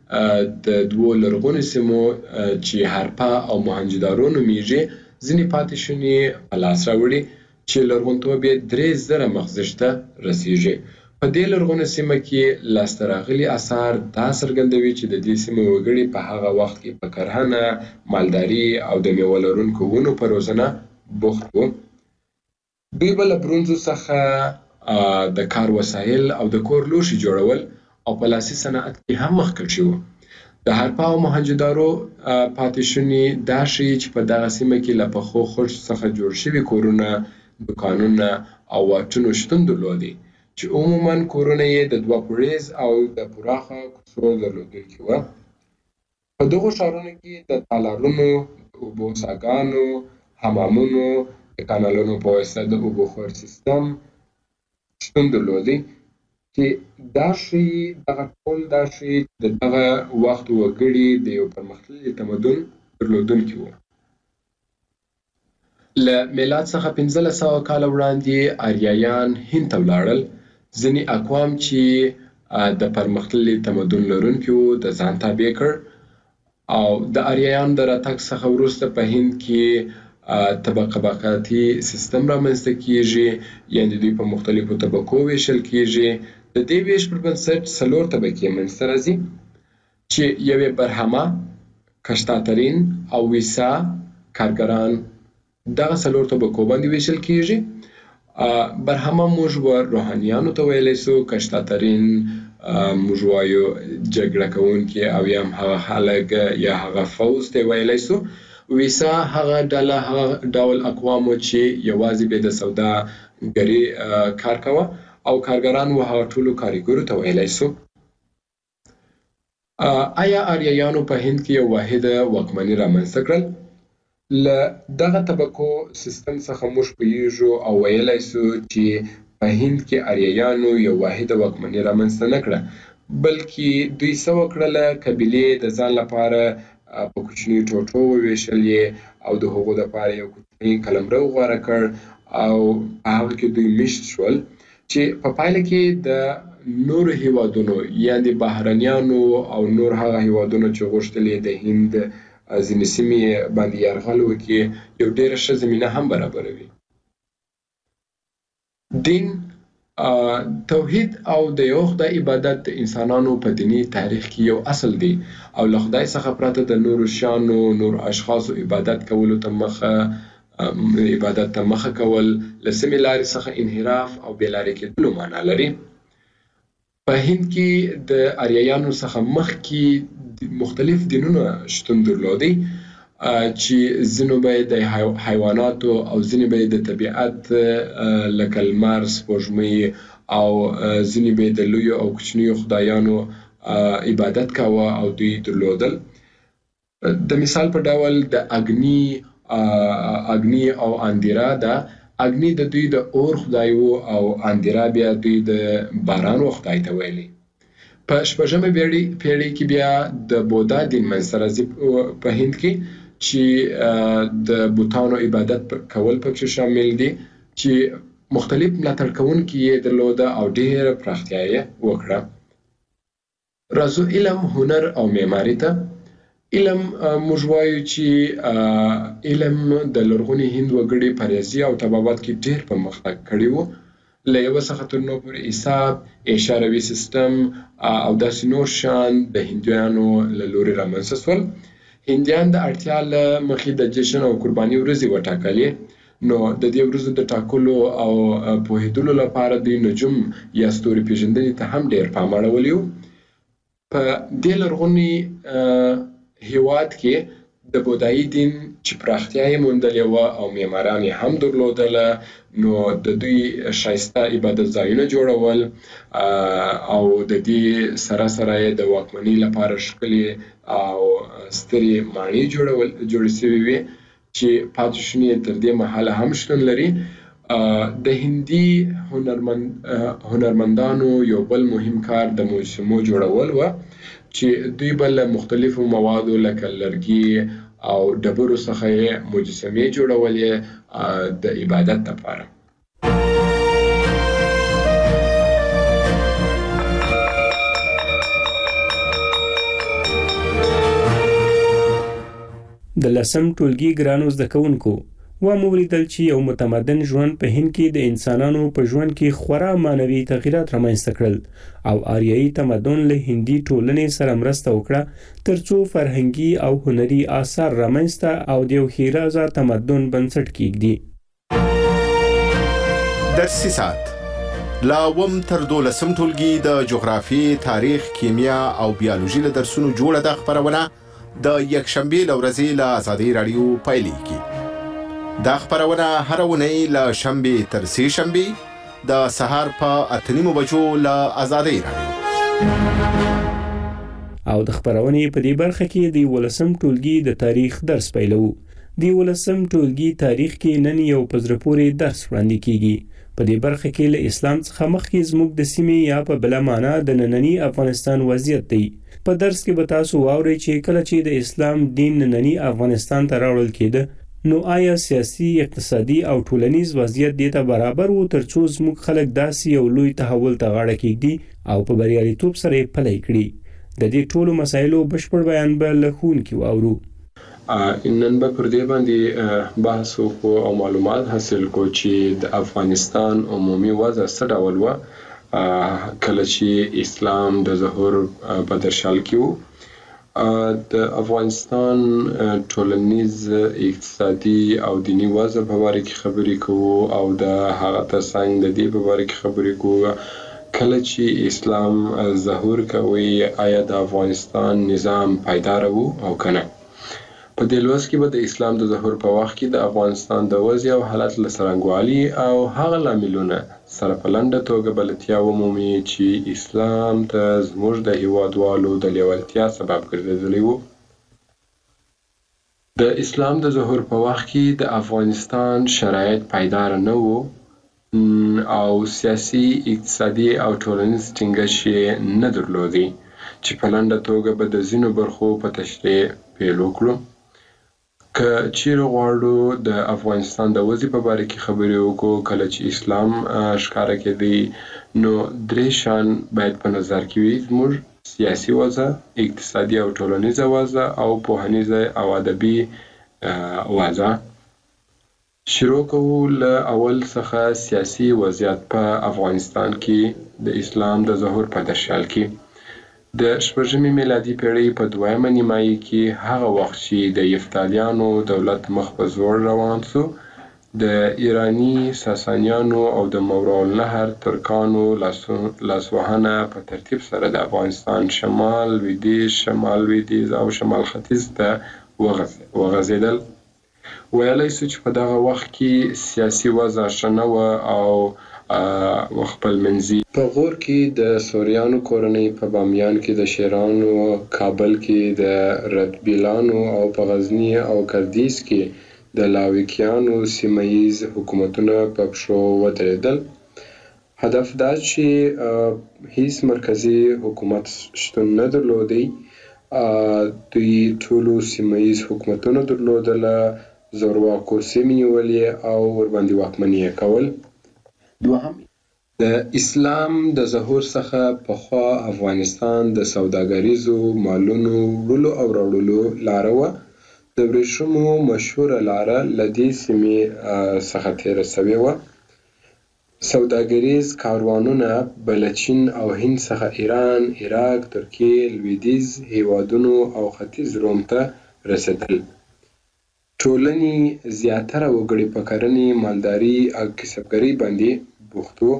د دوو لرغونو سیمو چې هارپا او موهنجودارو نومیږي ځینې پاتې شونې په لاس راوړي چې لرغونتوب یې درې زره مخزش ته رسیږي. په دې لرغونو سیمه کې لاسته راغلي اثار دا څرګندوي چې د دې سیمې وګړي په هغه وخت کې په کرهنه، مالداري او د میوه لرونکو ونو په روزنه بوخت وو. دوی به له برونزو څخه د کار وسایل او د کور لوښي جوړول او په لاسي صنعت کې هم مخکښ وو. د هارپا او موهنجودارو پاتې شونې دا ښیي چې په دغه سیمه کې له پخو خښتو څخه جوړ شوي کورونه، دوکانونه او واټونو شتون درلودی چې عموماً کورونه یې د دوه پوړیز او د پراخه کوڅو درلودونکي وو. په دغو ښارونو کې د تالارونو، د اوبو څاګانو، حمامونو، د کانالونو په واسطه د اوبو خور سیستم شتون درلودی چې دا ښیي دغه ټول دا ښیي چې د دغه وخت وګړي د یو پرمختللي تمدن درلودونکي وو. له میلاد څخه پنځلس سوه کاله وړاندې آریایان هند ته ولاړل. ځینې اقوام چې د پرمختللي تمدن لرونکي وو د ځان تابع کړ او د آریایانو د راتګ څخه وروسته په هند کې طبقاتي سیستم رامنځته کیږي، یعنې دوی په مختلفو طبقو ویشل کیږي. د دې ویش پر بنسټ څلور طبقې منځته راځي چې یوې برهمه، کشتاترین او ویسا کارګران دغه څلور طبقو باندې ویشل کیږي. برهمه موږ روحانیانو ته ویلی سو، کشتاترین موږ وایو جګړه کوونکي او یا هم هغه خلک یا هغه فوز ته ویلی سو. ویسا هغه ډله هغه ډول اقوامو چې یوازې به د سوداګري کار کوه او کارګران و هغه ټولو کاریګرو ته ویلی سو. آیا آریایانو په هند کې یو واحده واکمني رامنځته کړل؟ له دغه طبقو سیستم څخه موږ پوهیږو او ویلی سو چې په هند کې آریایانو یو واحده واکمني رامنځته نه کړه، بلکې دوی څه وکړله، قبیلې د ځان لپاره په کوچني ټوټو وویشلې او د هغو دپاره یو کوچنی قلمرو غوره کړ او په هغه کې دوی میشت شول چې په پایله کې د نورو هیوادونو یعنې بهرنیانو او نور هغه هیوادونو چې غوښتل د هند ځینې سیمې باندې یرغل وکړي یو ډېره ښه زمینه هم برابروي. دین، توحید او د یو خدای عبادت د انسانانو په دیني تاریخ کې یو اصل دی او له خدای څخه پرته د نورو شیانو، نورو اشخاصو عبادت کولو ته مخه عبادت ته مخه کول له سمې لارې څخه انحراف او بې لارې کېدلو معنا لري. په هند کې د آریایانو څخه مخکې مختلف دینونه شتون درلودی چې ځینو به د حیواناتو او ځینې به د طبیعت لکه لمر، سپوږمۍ او ځینې به د لویو او کوچنیو خدایانو عبادت کاوه او دوی درلودل. د مثال په ډول د اګني اګني او اندیرا ده. اګني د دوی د اور خدای وو او اندیرا بیا دوی د باران خدای ته ویلي. په شپږمه پیړۍ کې بیا د بودا دین منځته راځي په هند کې چې د بوتانو عبادت کول پکې شامل دي چې مختلف ملاتړ کوونکي یې درلوده او ډېره پراختیا یې وکړه. راځو علم، هنر او معماري ته. علم موږ وایو چې علم د لرغوني هند وګړي په ریاضي او طبابت کې ډېر پرمختګ کړی و. له یوه څخه تر نورو پورې حساب، اشاروي سیستم او داسې نور شیان د هندیانو له لورې رامنځته سول. هندیان د اړتیا له مخې د جشن او قرباني ورځې وټاکلې، نو د دې ورځو د ټاکلو او پوهېدلو لپاره د نجوم یا ستوري پیژندنې ته هم ډېر پام اړولی و. په دې لرغوني هېواد کې د بودایي دین چې پراختیا یې موندلې وه او معماران یې هم درلودله، نو د دوی ښایسته عبادت ځایونه جوړول او د دې سره سره یې د واکمنۍ لپاره ښکلې او سترې ماڼۍ جوړول جوړې سوې وې چې پاتې شونې تر دې مهاله هم شتون لري. د هندي هنرمند هنرمندانو یو بل مهم کار د مجسمو جوړول و چې دوی به له مختلفو موادو لکه لرګي او ډبرو څخه یې مجسمې جوړولې د عبادت لپاره. د لسم ټولګي ګرانو زده کوونکو ومو ولیدل چې یو متمدن ژوند په هند کې د انسانانو په ژوند کې خورا معنوي تغیرات رامنځته کړل او آریایي تمدن له هندي ټولنې سره مرسته وکړه ترڅو فرهنګي او هنري آثار رامنځته او د یو ښېرازه تمدن بنسټ کېږدي. درسي ساعت لا اووم تر دولسم ټولګي د جغرافي، تاریخ، کیمیا او بیولوژي له درسونو جوړه ده خپرونه د یکشنبې له ورځې له ازادۍ راډیو پیلېږي. دا خپرونه هره اونۍ له شنبې تر سې شنبې د سهار په اته نیمو بجو له ازادۍ راډیو. او د خپرونې په دې برخه کې د یولسم ټولګي د تاریخ درس پیلوو. د یولسم ټولګي تاریخ کې نن یو په زړه پورې درس وړاندې کیږي. په دې برخه کې له اسلام څخه مخکې زموږ د سیمې یا په بله معنا د ننني افغانستان وضعیت دی. په درس کې به تاسو واورئ چې کله چې د اسلام دین ننني افغانستان ته راوړل کېده نو آیا سیاسي، اقتصادي او ټولنیز وضعیت دې ته برابر و ترڅو زموږ خلک داسې یو لوی تحول ته غاړه کېږدي او په بریالیتوب سره یې پلی کړي؟ د دې ټولو مسایلو بشپړ بیان به له ښوونکي واورو. نن به پر دې باندې بحث وکړو او معلومات حاصل کړو چې د افغانستان عمومي وضع څه ډول وه کله چې اسلام د ظهور په درشل کې و. د افغانستان ټولنیز، اقتصادي او دینی وضع په باره کې خبرې کوو او د هغه ترڅنګ د دې په باره کې خبرې کوو کله چې اسلام ظهور کوي آیا د افغانستان نظام پایدار و او کنه. په دې لوست کې به د اسلام د ظهور په وخت کې د افغانستان د وضع او حالت له څرنګوالي او هغه لاملونه سره په لنډه توګه بلدتیا ومومي چې اسلام ته زموږ د هیوادوالو د لیوالتیا سبب ګرځېدلی و. د اسلام د ظهور په وخت کې د افغانستان شرایط پایدار نه و او سیاسي، اقتصادي او ټولنیز ټینګښت یې نه درلودی چې په لنډه توګه به د ځینو برخو په تشریح پیل وکړو. که چیرې غواړو د افغانستان د وضع په باره کې خبرې وکړو کله چې اسلام ښکاره کېدی نو درې شیان باید په نظر کې وي: زموږ سیاسي وضع، اقتصادي او ټولنیزه وضع او پوهنیزه او ادبي وضع. شروع کوو له اول څخه سیاسي وضعیت په افغانستان کې د اسلام د ظهور په درشل کې. د شپږمې میلادي پیړۍ په دویمه نیمایي کې هغه وخت چې د یفتالیانو دولت مخ په زوړ روان سو، د ایرانی ساسانیانو او د ماوراءالنهر ترکانو لاسوهنه په ترتیب سره د افغانستان شمال، لویدیځ، شمال لویدیځ او شمال ختیځ ته وغځېدل. ویلی سو چې په دغه وخت کې سیاسي وضع ښه نه وه او خپلمنځي. په غور کې د سوریانو کورنۍ، په بامیان کې د شیرانو، کابل کې د ردبیلانو او په غزني او کردیز کې د لاویکیانو سیمه ییز حکومتونه په پښو ودرېدل. هدف دا چې هیڅ مرکزی حکومت شتون نه درلودی، دوی ټولو سیمه ییز حکومتونه درلودله، زورواکو سیمې نیولې او ورباندې واکمني یې کول. دوهم، د اسلام د ظهور څخه پخوا افغانستان د سوداګریزو مالونو وړلو او راوړلو لاره وه. د ورېښمو مشهوره لاره له دې سیمې څخه تېره سوې وه. سوداګریز کاروانونه به له چین او هند څخه ایران، عراق، ترکیې، لویدیځ هیوادونو او ختیځ روم ته رسېدل. ټولنې زیاتره وګړي په کرنې، مالداري او کسبګرۍ باندې بوخت وو.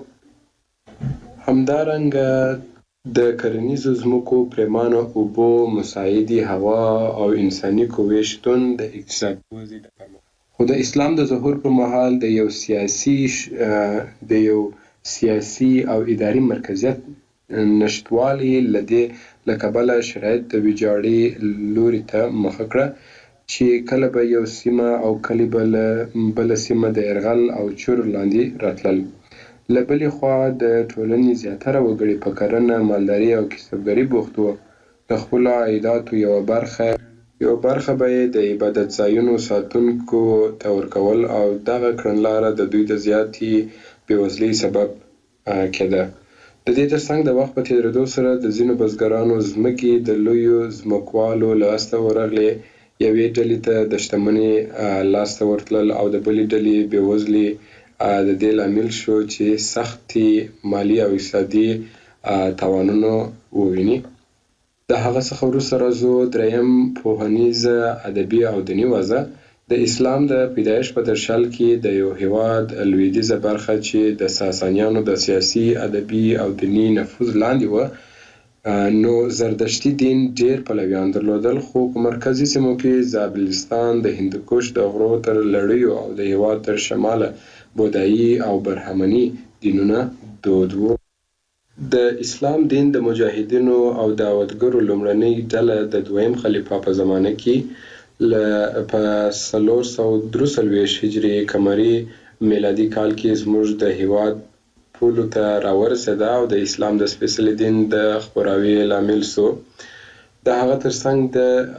همدارنګه د کرنیزو ځمکو، پرېمانه اوبو، مساعدې هوا او انساني قوې شتون د اقتصادي ودې د پرمختګ خو د اسلام د ظهور پر مهال د یو سیاسي د یو سیاسي او اداري مرکزیت نشتوالي له دې له کبله شرایط د ویجاړۍ لوري ته مخه کړه چې کله به یو سیمه او کله به بله سیمه د یرغل او چور لاندې راتلل. له بلې خوا د ټولنې زیاتره وګړي په کرنه، مالداري او کسبګرۍ بوخت وو. د خپلو عایداتو یوه برخه یو برخه به یې د عبادت ځایونو ساتونکو ته ورکول او دغه کړنلاره د دوی د زیاتې بېوزلۍ سبب کېده. د دې ترڅنګ د وخت په تېرېدو سره د ځینو بزګرانو ځمکې د لویو ځمکوالو لاسته ورغلې. یوې ډلې ته د شتمنۍ لاسته ورتلل او د بلې ډلې بېوزلي د دې لامل شو چې سختې مالي او اقتصادي تاوانونه وویني. د هغه څخه وروسته راځو دریم پوهنیزه، ادبي او دیني وضع. د اسلام د پیدایښت په درشل کې د یو هیواد لویدیځه برخه چې د ساسانیانو د سیاسي، ادبي او دیني نفوذ لاندې وه، نو زردشتي دین ډیر پلویان درلودل، خو په مرکزي سیمو کې زابلستان، د هندوکش د غرو تر لړیو او د هیواد تر شماله بودایي او برهمني دینونه دود وو. د اسلام دین د مجاهدینو او دعوتګرو لومړنۍ ډله د دویم خلیفه په زمانه کې له په څلور سوه درې څلوېښت هجري قمري میلادي کال کې زموږ د هیواد پولو ته راورسېده او د اسلام د سپېڅلي دین د خپراوي لامل سو. د هغه ترڅنګ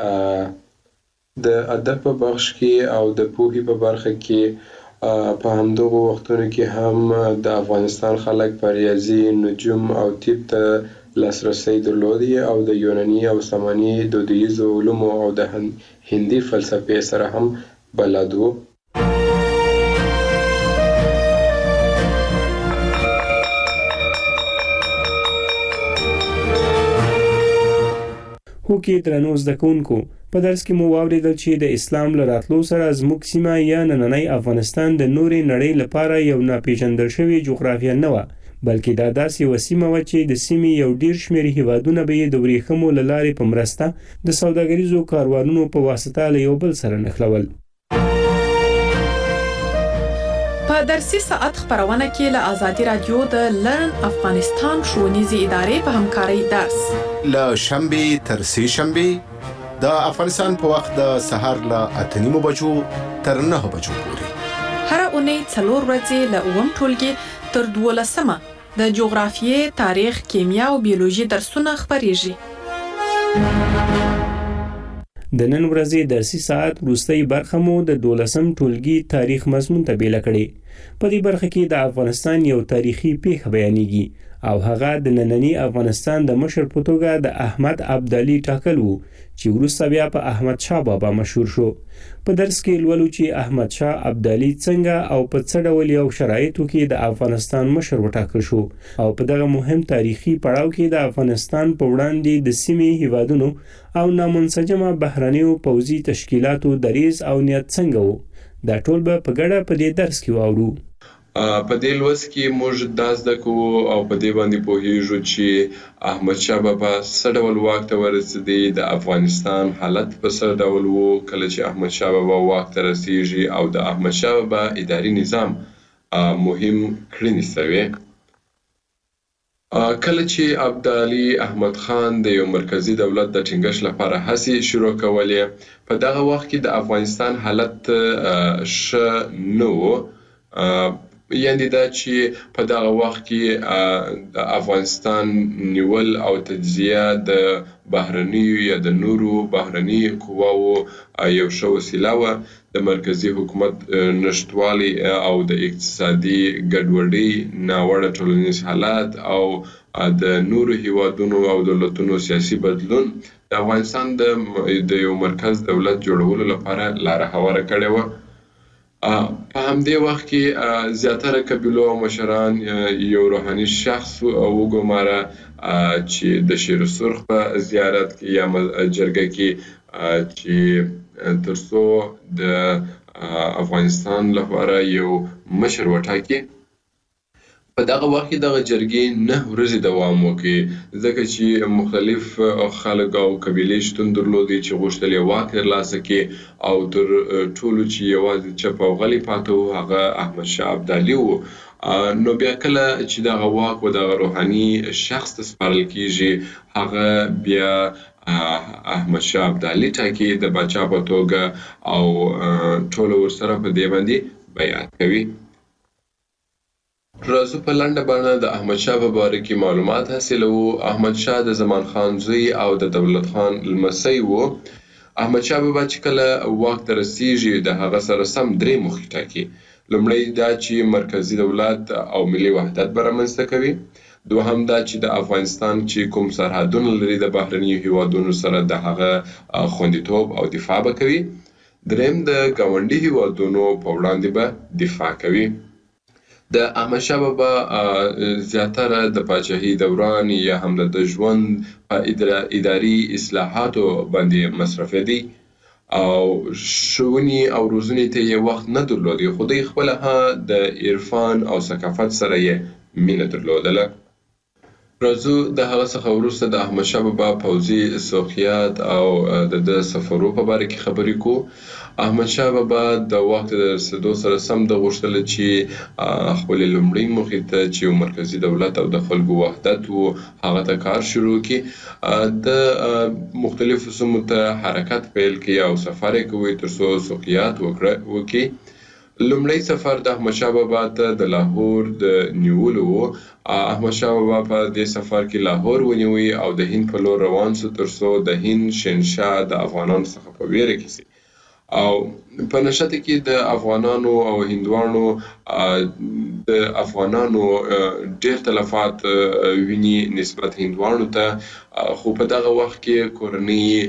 د د ادب په بخش کې او د پوهې په برخه کې په همدغو وختونو کې هم د افغانستان خلک په ریاضي، نجوم او طب ته لاسرسی درلودی او د یوناني او ساماني دودیزو علومو او د هندي فلسفې سره هم بلد وو. هو کې درنو زده کوونکو، په درس کې مو واوریدل چې د اسلام له راتلو سره زموږ سیمه یا نننی افغانستان د نورې نړۍ لپاره یو ناپېژندل شوې جغرافیه نه وه، بلکې دا داسې یوه سیمه وه چې د سیمې یو ډېر شمېر هیوادونه به یې د ورېښمو له لارې په مرسته د سوداګریزو کاروانونو په واسطه له یو بل سره نښلول. په درسي ساعت خبرونه کې له آزادي رادیو د لرن افغانستان ښوونیزې ادارې په همکارۍ درس له شنبې تر سې شنبې د افغانستان په وخت د سهار له اته نیمو بجو تر نهه بجو پورې هر اونۍ څلور ورځې له اووم ټولګي تر دولسمه د جغرافیې، تاریخ، کیمیا او بیولوژي درسونه خپریږي. د نن ورځې درسي ساعت وروستۍ برخه مو د دولسم ټولګي تاریخ مضمون ته بیله کړې. په دې برخه کې د افغانستان یو تاریخي پیښه بیانېږي او هغه د نننی افغانستان د مشر په توګه د احمد ابدالي ټاکل وو چې وروسته بیا په احمد شاه بابا مشهور شو. په درس کې لولو چې احمد شاه ابدالي څنګه او په څه ډول یو شرایطو کې د افغانستان مشر وټاکل شو او په دغه مهم تاریخي پړاو کې د افغانستان په وړاندې د سیمې هیوادونو او نامنسجمه بهرنیو پوځي تشکیلاتو دریځ او نیت څنګه وو. دا ټول به په ګډه په دې درس کې واورو. په دې لوست کې موږ دا زده کوو او په دې باندې پوهیږو چې احمد شاه بابا څه ډول واک ته ورسېدی، د افغانستان حالت په څه ډول وو کله چې احمد شاه بابا واک ته رسیږي او د احمد شاه بابا اداري نظام مهم کړنې سوې. کله چې ابدالي احمد خان د یو مرکزی دولت د ټینګښت لپاره هڅې شروع کولې، په دغه وخت کې د افغانستان حالت ښه نه و. یعنې دا چې په دغه وخت کې د افغانستان نیول او تجزیه د بهرنیو یا د نورو بهرني قواو یو ښه وسیله وه. د مرکزي حکومت نشتوالی او د اقتصادي ګډوډۍ، ناوړه ټولنیز حالات او د نورو هیوادونو او دولتونو سیاسي بدلون د افغانستان د یو مرکز دولت جوړولو لپاره لاره هواره کړې وه. په همدې وخت کې زیاتره قبیلو او مشران یو روحاني شخص وګوماره چې د شیر سرخ په زیارت کې یا جرګه کې چې ترڅو د افغانستان لپاره یو مشر وټاکي. په دغه وخت کې دغه جرګې نه ورځې دوام وکړي، ځکه چې مختلف خلک او قبیلې شتون درلودې چې غوښتل یې واک ترلاسه کړي او تر ټولو چې یوازې چپ او غلی پاته و هغه احمد شاه ابدالي و. نو بیا کله چې دغه واک و دغه روحاني شخص ته سپارل کیږي، هغه بیا احمد شاه ابدالي ټاکي د پاچا په توګه او ټول ورسره په دې باندې بیعت کوي. راځو په لنډه بڼه د احمد شاه په باره کې معلومات حاصلوو. احمد شاه د زمان خان زوی او د دولت خان لمسی و. احمد شاه بابا چې کله واک ته رسیږي د هغه سره سم درې موخې ټاکي. لومړی دا چې مرکزي دولت او ملي وحدت به رامنځته کوي. دوهم دا چې د افغانستان چې کوم سرحدونه لري د بهرنیو هیوادونو سره د هغه خوندیتوب او دفاع به کوي. دریم د ګاونډي هیوادونو په وړاندې به دفاع کوي. د احمد شاه بابا زیاتره د پاچاهۍ دوران یا هم د ژوند په اداري اصلاحاتو باندې مصرفېدی او ښوونې او روزنې ته یې وخت نه درلودی، خو دوی خپله د عرفان او ثقافت سره یې مینه درلودله. راځو د هغه څخه وروسته د احمد شاه بابا پوځي سوقیات او د د سفرو په باره کې خبرې کوو. احمد شاه بابا د وخت د رسېدو سره سم د غوښتل چې خپلې لومړۍ موخې ته چې یو مرکزي دولت او د خلکو وحدت و هغه ته کار شروع کړي. د مختلفو سیمو ته حرکت پیل کړي او سفر یې کوي تر څو سوقیات وکړي. لومړی سفر د احمد شاه بابا ته د لاهور د نیولو و. احمد شاه بابا په دې سفر کې لاهور ونیوي او د هند په لور روان سو تر څو د هند شهنشاه د افغانانو څخه په ویره کې سي. او په نشته کې د افغانانو او هندوانو د افغانانو ډېر تلفات ویني نسبت هندوانو ته، خو په دغه وخت کې کورنۍ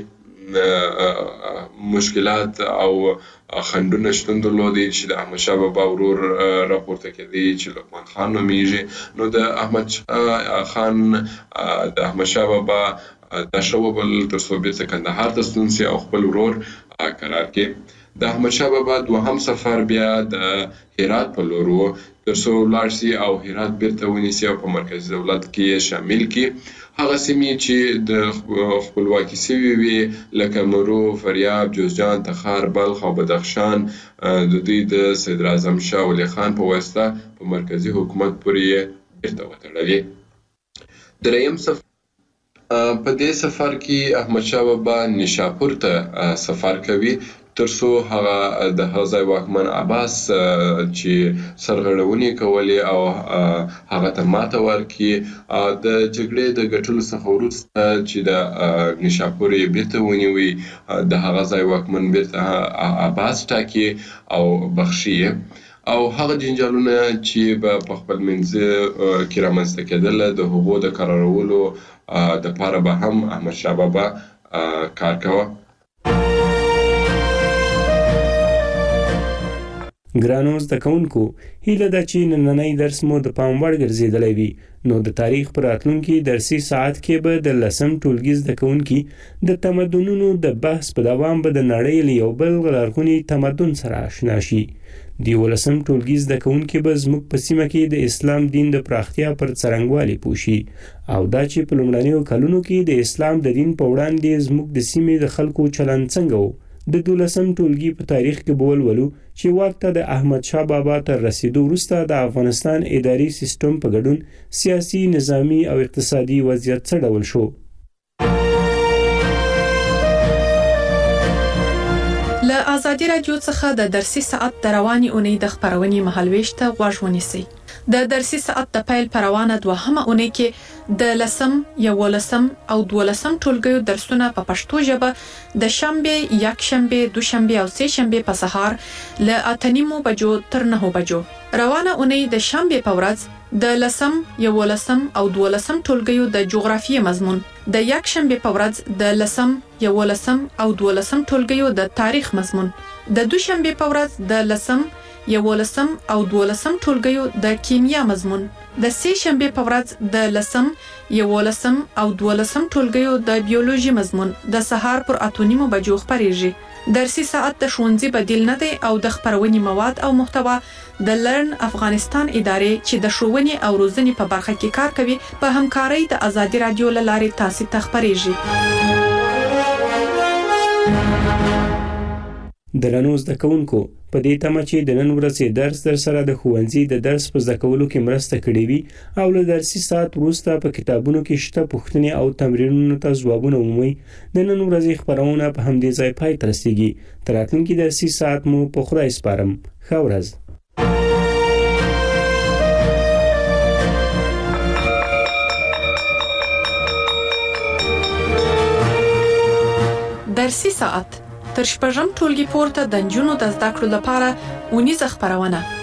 مشکلات او خنډونه شتون درلودي چې د احمد شاه بابا ورور راپورته کېدی چې لقمان خان نومیږي. نو د احمد خان د احمد شاه بابا دا ښه وبلل تر څو بیرته کندهار ته ستون سي او خپل ورور قرار کړي. د احمد شاه بابا دوهم سفر بیا د هرات په لور و تر څو ولاړ سي او هرات بیرته ونیسي او په مرکزي دولت کې شامل کړي. هغه سیمې چې د خپلواکي سوي وي لکه مرو، فاریاب، جوزجان، تخار، بلخ او بدخشان د دوی د صدراعظم شاه ولي خان په واسطه په مرکزي حکومت پورې بیرته وتړلې. دریم سفر په دې سفر کې احمد شاه بابا نیشاپور ته سفر کوي تر څو هغه د هغه ځای واکمن عباس چې سرغړونې کولې او هغه ته ماته ورکړي. د جګړې د ګټلو څخه وروسته چې د نیشاپور یې بیرته ونیوي، د هغه ځای واکمن بیرته عباس ټاکي او بخښي او هغه جنجالونه چې به په خپل منځ کې رامنځته کېدل د هغو د قرارولو د پاره به هم احمد شاه بابا کار کوه. ګرانو زده کوونکو، هیله ده چې نننی درس مو د پام وړ ګرځېدلی وي. نو د تاریخ په راتلونکي درسي ساعت کې به د لسم ټولګي زده کوونکي د تمدنونو د بحث په دوام به د نړۍ له یو بل لرغوني تمدن سره اشنا شي. د یولسم ټولګي زده کوونکي به زموږ په سیمه کې د اسلام دین د پراختیا پر څرنګوالي پوه شي او دا چې په لومړنیو کلونو کې د اسلام د دین په وړاندې زموږ د سیمې د خلکو چلند څنګه و. د دولسم ټولګي په تاریخ کې به ولولو چې واک ته د احمد شاه بابا تر رسیدو وروسته د افغانستان اداري سیستم په ګډون سیاسي، نظامي او اقتصادي وضعیت څه ډول شو. له ازادي رادیو څخه د درسي ساعت د رواني اونۍ د خبرونې مهالويش ته غوږ ونیسئ. د درسي ساعت د پیل پروانه دوهمه اونۍ کې د لسم، یولسم او دولسم ټولګیو درسونه په پښتو ژبه د شنبه، یک شنبه، دوشنبه او سه شنبه په سهار ل اتنیمو بجو تر نه بجو. روانه اونۍ د شنبه په ورځ د لسم، یولسم او دولسم ټولګیو د جغرافیې مضمون، د یک شنبه په ورځ د لسم، یولسم او دولسم ټولګیو د تاریخ مضمون، د دوشنبه په ورځ د لسم، یولسم او دولسم ټولګیو د کیمیا مضمون، د سه شنبه په ورځ د لسم، یولسم او دولسم ټولګیو د بیولوژي مضمون د سهار پر اتونیمو بجو خبريږي. درسي ساعت د ښوونځي بدیل نه دی او د خبرونې مواد او محتوا د لرن افغانستان ادارې چې د ښوونې او روزنې په برخه کې کار کوي په همکارۍ د ازادي رادیو له لارې تاسو ته خبريږي. درنو زده کوونکو، په دې تمه چې د نن ورځې درس در سره د ښوونځي د درس په زده کولو کې مرسته کړې وي او له درسي ساعت وروسته په کتابونو کې شته پوښتنې او تمرینونو ته ځوابونه ومومئ، د نن ورځې خبرونه په همدې ځای پای ته رسیږي. تر راتلونکي درسي ساعت مو په خدای سپارم. ښه ورځ. درسي ساعت تر شپږم ټولګي پورته د نجونو د زده کړو لپاره اونیزه خبرونه